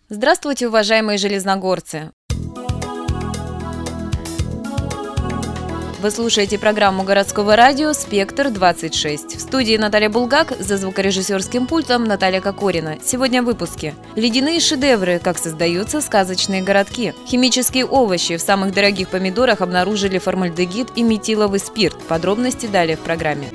Здравствуйте, уважаемые железногорцы! Вы слушаете программу городского радио «Спектр-26». В студии Наталья Булгак, за звукорежиссерским пультом Наталья Кокорина. Сегодня в выпуске. Ледяные шедевры, как создаются сказочные городки. Химические овощи. В самых дорогих помидорах обнаружили формальдегид и метиловый спирт. Подробности далее в программе.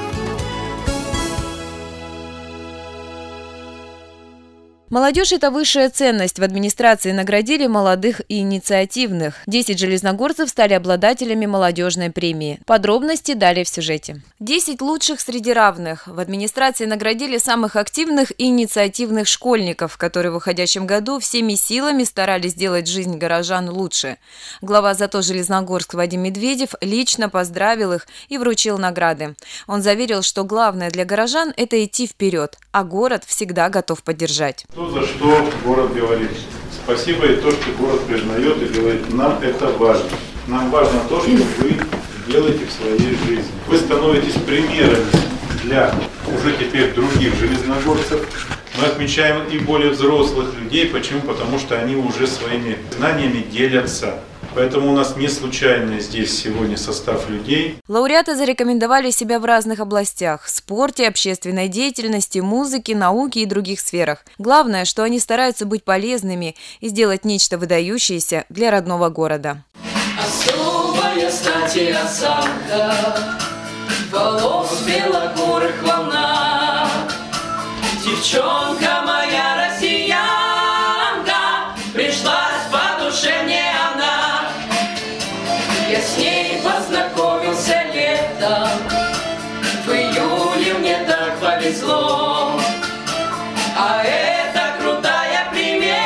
Молодежь – это высшая ценность. В администрации наградили молодых и инициативных. 10 железногорцев стали обладателями молодежной премии. Подробности далее в сюжете. 10 лучших среди равных. В администрации наградили самых активных и инициативных школьников, которые в уходящем году всеми силами старались сделать жизнь горожан лучше. Глава ЗАТО Железногорск Вадим Медведев лично поздравил их и вручил награды. Он заверил, что главное для горожан – это идти вперед, а город всегда готов поддержать. То, за что город говорит спасибо, и то, что город признает и говорит, нам это важно. Нам важно то, что вы делаете в своей жизни. Вы становитесь примерами для уже теперь других железногорцев. Мы отмечаем и более взрослых людей. Почему? Потому что они уже своими знаниями делятся. Поэтому у нас не случайно здесь сегодня состав людей. Лауреаты зарекомендовали себя в разных областях – в спорте, общественной деятельности, музыке, науке и других сферах. Главное, что они стараются быть полезными и сделать нечто выдающееся для родного города. Особая стати осанка, волос белокурых волна, девчонка моя россиянка, пришлась по душе мне она. Я с ней познакомился летом, в июле мне так повезло. А это крутая примета,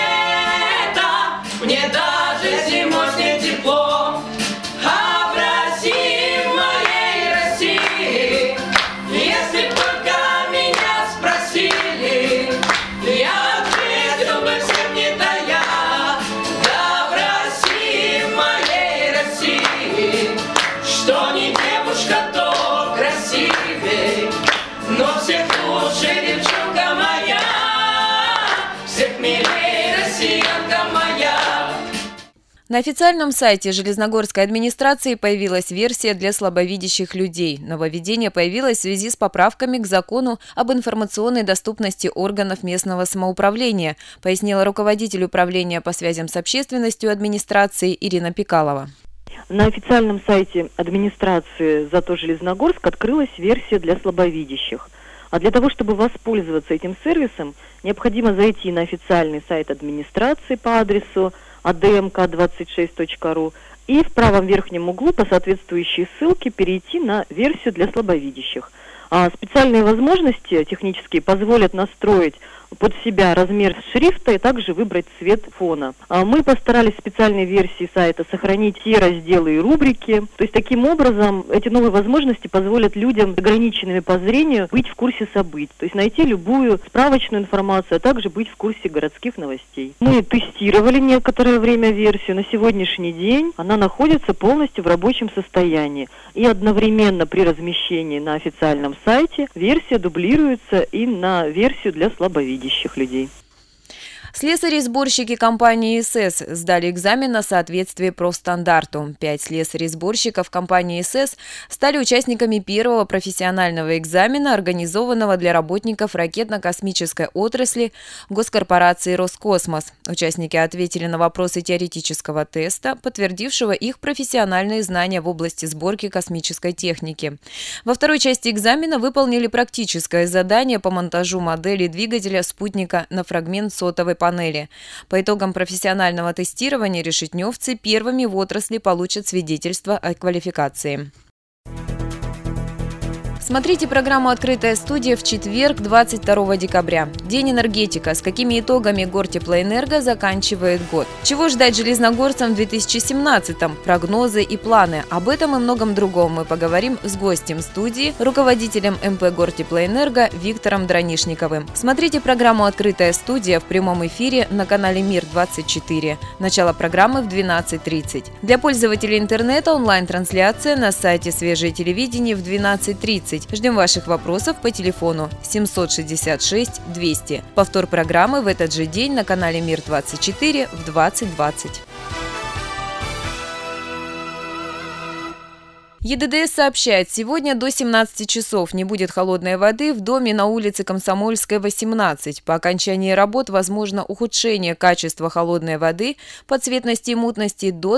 мне даже зимой с ней тепло. А в России, в моей России, если б только меня спросили, я ответил бы всем не тая. Да, в России, в моей России, что не девушка, то красивей, но всех лучше девчонка моя, всех милей россиянка моя. На официальном сайте Железногорской администрации появилась версия для слабовидящих людей. Нововведение появилось в связи с поправками к закону об информационной доступности органов местного самоуправления, пояснила руководитель управления по связям с общественностью администрации Ирина Пикалова. На официальном сайте администрации ЗАТО Железногорск открылась версия для слабовидящих. А для того, чтобы воспользоваться этим сервисом, необходимо зайти на официальный сайт администрации по адресу admk26.ru и в правом верхнем углу по соответствующей ссылке перейти на версию для слабовидящих. Специальные возможности технические позволят настроить под себя размер шрифта и также выбрать цвет фона. Мы постарались в специальной версии сайта сохранить все разделы и рубрики. То есть таким образом эти новые возможности позволят людям с ограниченными по зрению быть в курсе событий. То есть найти любую справочную информацию, а также быть в курсе городских новостей. Мы тестировали некоторое время версию. На сегодняшний день она находится полностью в рабочем состоянии. И одновременно при размещении на официальном сайте версия дублируется и на версию для слабовидящих людей. Слесари-сборщики компании СС сдали экзамен на соответствие профстандарту. 5 слесарей-сборщиков компании СС стали участниками первого профессионального экзамена, организованного для работников ракетно-космической отрасли госкорпорации «Роскосмос». Участники ответили на вопросы теоретического теста, подтвердившего их профессиональные знания в области сборки космической техники. Во второй части экзамена выполнили практическое задание по монтажу модели двигателя спутника на фрагмент сотовой панели. По итогам профессионального тестирования решетневцы первыми в отрасли получат свидетельство о квалификации. Смотрите программу «Открытая студия» в четверг, 22 декабря. День энергетика. С какими итогами Гортеплоэнерго заканчивает год? Чего ждать железногорцам в 2017-м? Прогнозы и планы. Об этом и многом другом мы поговорим с гостем студии, руководителем МП Гортеплоэнерго Виктором Дранишниковым. Смотрите программу «Открытая студия» в прямом эфире на канале Мир-24. Начало программы в 12:30. Для пользователей интернета онлайн-трансляция на сайте «Свежее телевидение» в 12:30. 20. Ждем ваших вопросов по телефону 766 200. Повтор программы в этот же день на канале Мир-24 в 20:20. ЕДДС сообщает, сегодня до 17 часов не будет холодной воды в доме на улице Комсомольская, 18. По окончании работ возможно ухудшение качества холодной воды по цветности и мутности до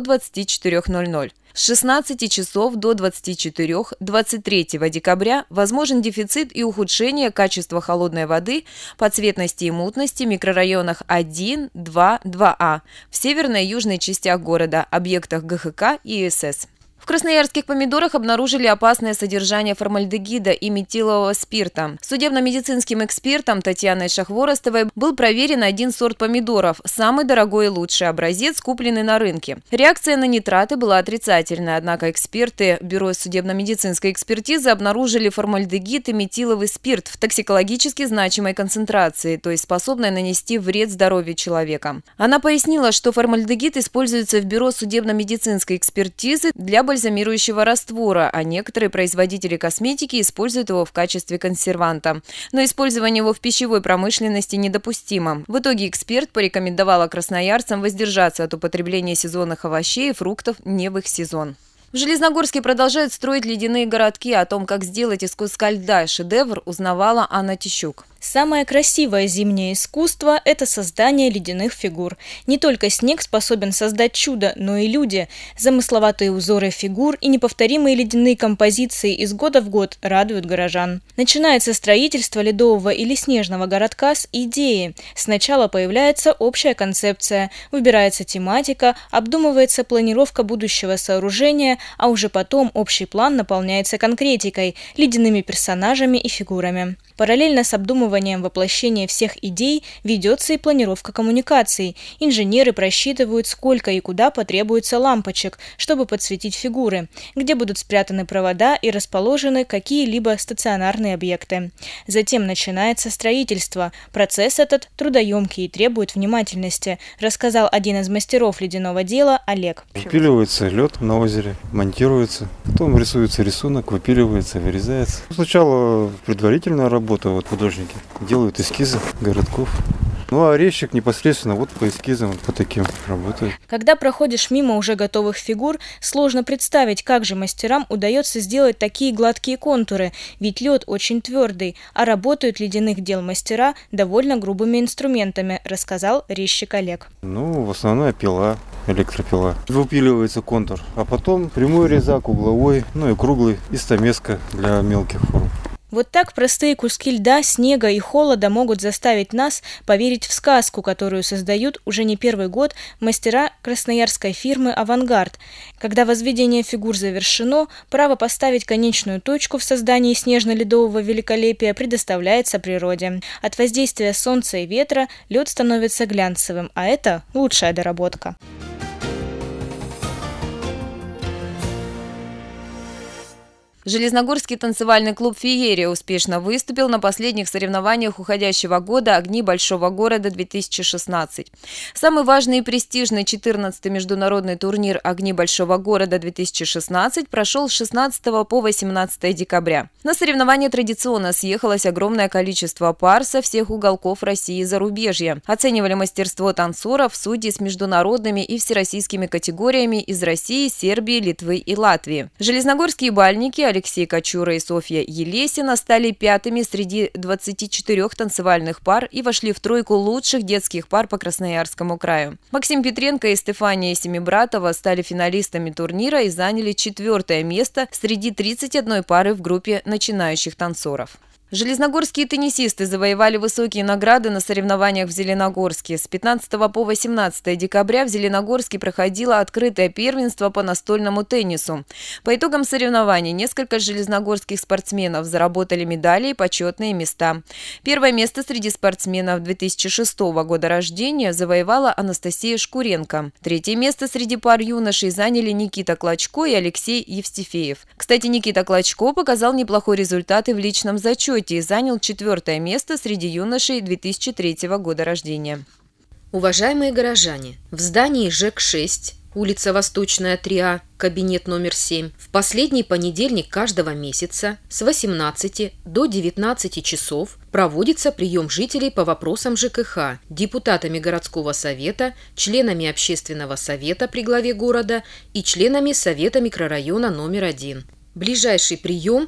24:00. С 16 часов до 24 23 декабря возможен дефицит и ухудшение качества холодной воды по цветности и мутности в микрорайонах 1, 2, 2А в северной и южной частях города, объектах ГХК и ИСС. В красноярских помидорах обнаружили опасное содержание формальдегида и метилового спирта. Судебно-медицинским экспертом Татьяной Шахворостовой был проверен один сорт помидоров, самый дорогой и лучший образец, купленный на рынке. Реакция на нитраты была отрицательная, однако эксперты Бюро судебно-медицинской экспертизы обнаружили формальдегид и метиловый спирт в токсикологически значимой концентрации, то есть способной нанести вред здоровью человека. Она пояснила, что формальдегид используется в Бюро судебно-медицинской экспертизы для бальзамирующего раствора, а некоторые производители косметики используют его в качестве консерванта. Но использование его в пищевой промышленности недопустимо. В итоге эксперт порекомендовала красноярцам воздержаться от употребления сезонных овощей и фруктов не в их сезон. В Железногорске продолжают строить ледяные городки. О том, как сделать из куска льда шедевр, узнавала Анна Тищук. Самое красивое зимнее искусство – это создание ледяных фигур. Не только снег способен создать чудо, но и люди. Замысловатые узоры фигур и неповторимые ледяные композиции из года в год радуют горожан. Начинается строительство ледового или снежного городка с идеи. Сначала появляется общая концепция, выбирается тематика, обдумывается планировка будущего сооружения, а уже потом общий план наполняется конкретикой, ледяными персонажами и фигурами. Параллельно с обдумыванием воплощения всех идей ведется и планировка коммуникаций. Инженеры просчитывают, сколько и куда потребуется лампочек, чтобы подсветить фигуры, где будут спрятаны провода и расположены какие-либо стационарные объекты. Затем начинается строительство. Процесс этот трудоемкий и требует внимательности, рассказал один из мастеров ледяного дела Олег. Выпиливается лед на озере, монтируется, потом рисуется рисунок, выпиливается, вырезается. Сначала предварительная работа, художники делают эскизы городков. Ну а резчик непосредственно по эскизам, по таким работает. Когда проходишь мимо уже готовых фигур, сложно представить, как же мастерам удается сделать такие гладкие контуры, ведь лед очень твердый, а работают ледяных дел мастера довольно грубыми инструментами, рассказал резчик Олег. В основном пила, электропила. Выпиливается контур, а потом прямой резак, угловой, и круглый, и стамеска для мелких форм. Вот так простые куски льда, снега и холода могут заставить нас поверить в сказку, которую создают уже не первый год мастера красноярской фирмы «Авангард». Когда возведение фигур завершено, право поставить конечную точку в создании снежно-ледового великолепия предоставляется природе. От воздействия солнца и ветра лед становится глянцевым, а это лучшая доработка. Железногорский танцевальный клуб «Феерия» успешно выступил на последних соревнованиях уходящего года «Огни большого города-2016». Самый важный и престижный 14-й международный турнир «Огни большого города-2016» прошел с 16 по 18 декабря. На соревнования традиционно съехалось огромное количество пар со всех уголков России и зарубежья. Оценивали мастерство танцоров судьи с международными и всероссийскими категориями из России, Сербии, Литвы и Латвии. Железногорские бальники Алексей Кочура и Софья Елесина стали пятыми среди 24 танцевальных пар и вошли в тройку лучших детских пар по Красноярскому краю. Максим Петренко и Стефания Семибратова стали финалистами турнира и заняли 4-е место среди 31 пары в группе начинающих танцоров. Железногорские теннисисты завоевали высокие награды на соревнованиях в Зеленогорске. С 15 по 18 декабря в Зеленогорске проходило открытое первенство по настольному теннису. По итогам соревнований несколько железногорских спортсменов заработали медали и почетные места. Первое место среди спортсменов 2006 года рождения завоевала Анастасия Шкуренко. Третье место среди пар юношей заняли Никита Клочко и Алексей Евстифеев. Кстати, Никита Клочко показал неплохой результат и в личном зачете и занял 4-е место среди юношей 2003 года рождения. Уважаемые горожане, в здании ЖЭК-6 улица Восточная, 3А, кабинет номер 7. В последний понедельник каждого месяца с 18 до 19 часов проводится прием жителей по вопросам ЖКХ депутатами городского совета, членами общественного совета при главе города и членами совета микрорайона номер 1. Ближайший прием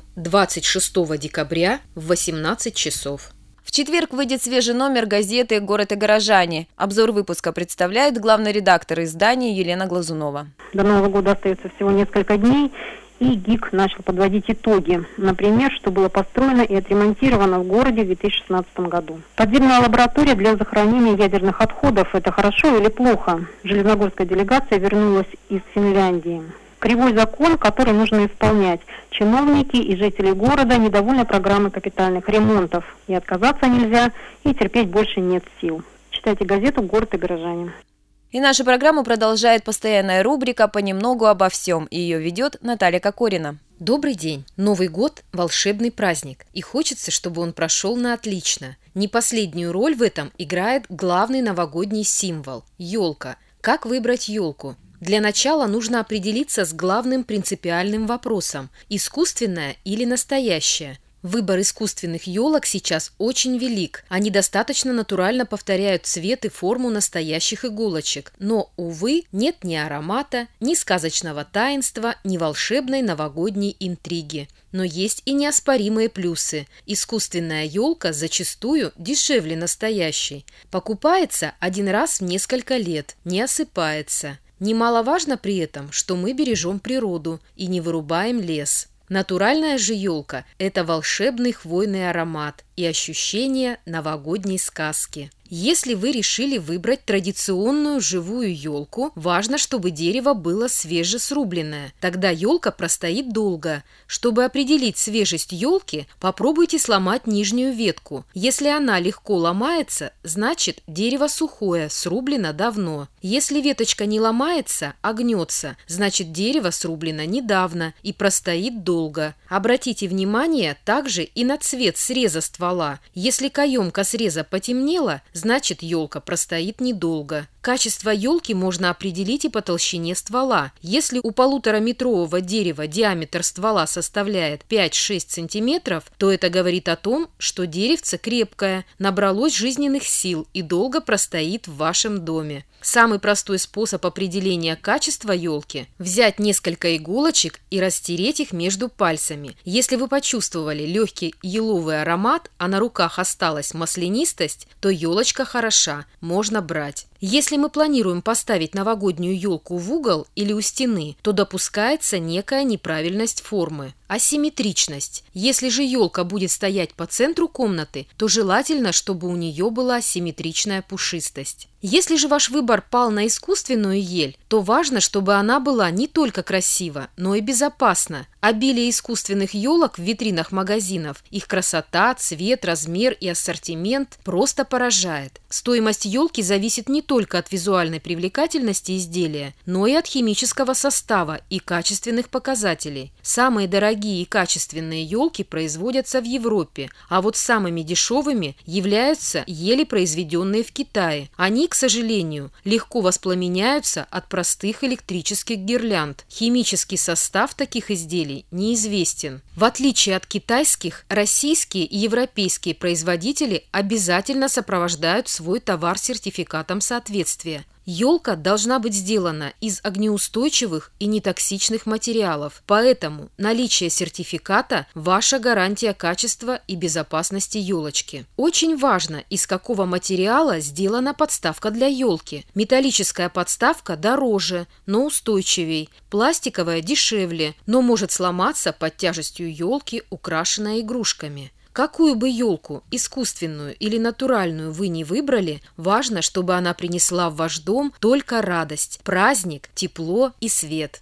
26 декабря в 18 часов. В четверг выйдет свежий номер газеты «Город и горожане». Обзор выпуска представляет главный редактор издания Елена Глазунова. До Нового года остается всего несколько дней, и ГИК начал подводить итоги. Например, что было построено и отремонтировано в городе в 2016 году. Подземная лаборатория для захоронения ядерных отходов – это хорошо или плохо? Железногорская делегация вернулась из Финляндии. Кривой закон, который нужно исполнять. Чиновники и жители города недовольны программой капитальных ремонтов. И отказаться нельзя, и терпеть больше нет сил. Читайте газету «Город и горожане». И нашу программу продолжает постоянная рубрика «Понемногу обо всем». Ее ведет Наталья Кокорина. Добрый день! Новый год – волшебный праздник, и хочется, чтобы он прошел на отлично. Не последнюю роль в этом играет главный новогодний символ – елка. Как выбрать елку? Для начала нужно определиться с главным принципиальным вопросом – искусственная или настоящая. Выбор искусственных елок сейчас очень велик. Они достаточно натурально повторяют цвет и форму настоящих иголочек. Но, увы, нет ни аромата, ни сказочного таинства, ни волшебной новогодней интриги. Но есть и неоспоримые плюсы. Искусственная елка зачастую дешевле настоящей. Покупается один раз в несколько лет, не осыпается. Немаловажно при этом, что мы бережем природу и не вырубаем лес. Натуральная же елка – это волшебный хвойный аромат и ощущение новогодней сказки. Если вы решили выбрать традиционную живую елку, важно, чтобы дерево было свежесрубленное. Тогда елка простоит долго. Чтобы определить свежесть елки, попробуйте сломать нижнюю ветку. Если она легко ломается, значит дерево сухое, срублено давно. Если веточка не ломается, а гнется, значит дерево срублено недавно и простоит долго. Обратите внимание также и на цвет среза ствола. Если каемка среза потемнела, значит елка простоит недолго. Качество елки можно определить и по толщине ствола. Если у 1,5-метрового дерева диаметр ствола составляет 5-6 см, то это говорит о том, что деревце крепкое, набралось жизненных сил и долго простоит в вашем доме. Самый простой способ определения качества елки – взять несколько иголочек и растереть их между пальцами. Если вы почувствовали легкий еловый аромат, а на руках осталась маслянистость, то елочка хороша, можно брать. Если мы планируем поставить новогоднюю елку в угол или у стены, то допускается некая неправильность формы. Асимметричность. Если же елка будет стоять по центру комнаты, то желательно, чтобы у нее была симметричная пушистость. Если же ваш выбор пал на искусственную ель, то важно, чтобы она была не только красива, но и безопасна. Обилие искусственных елок в витринах магазинов, их красота, цвет, размер и ассортимент просто поражает. Стоимость елки зависит не только от визуальной привлекательности изделия, но и от химического состава и качественных показателей. Самые дорогие и качественные елки производятся в Европе, а вот самыми дешевыми являются ели, произведенные в Китае. Они, к сожалению, легко воспламеняются от простых электрических гирлянд. Химический состав таких изделий неизвестен. В отличие от китайских, российские и европейские производители обязательно сопровождают свой товар сертификатом соответствия. Елка должна быть сделана из огнеустойчивых и нетоксичных материалов, поэтому наличие сертификата – ваша гарантия качества и безопасности елочки. Очень важно, из какого материала сделана подставка для елки. Металлическая подставка дороже, но устойчивей. Пластиковая дешевле, но может сломаться под тяжестью елки, украшенной игрушками. Какую бы елку, искусственную или натуральную, вы не выбрали, важно, чтобы она принесла в ваш дом только радость, праздник, тепло и свет.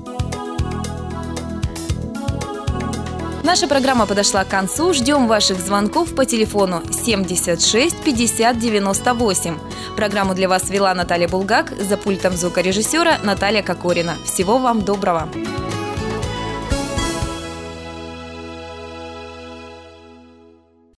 Наша программа подошла к концу. Ждем ваших звонков по телефону 76 50 98. Программу для вас вела Наталья Булгак, за пультом звукорежиссера Наталья Кокорина. Всего вам доброго!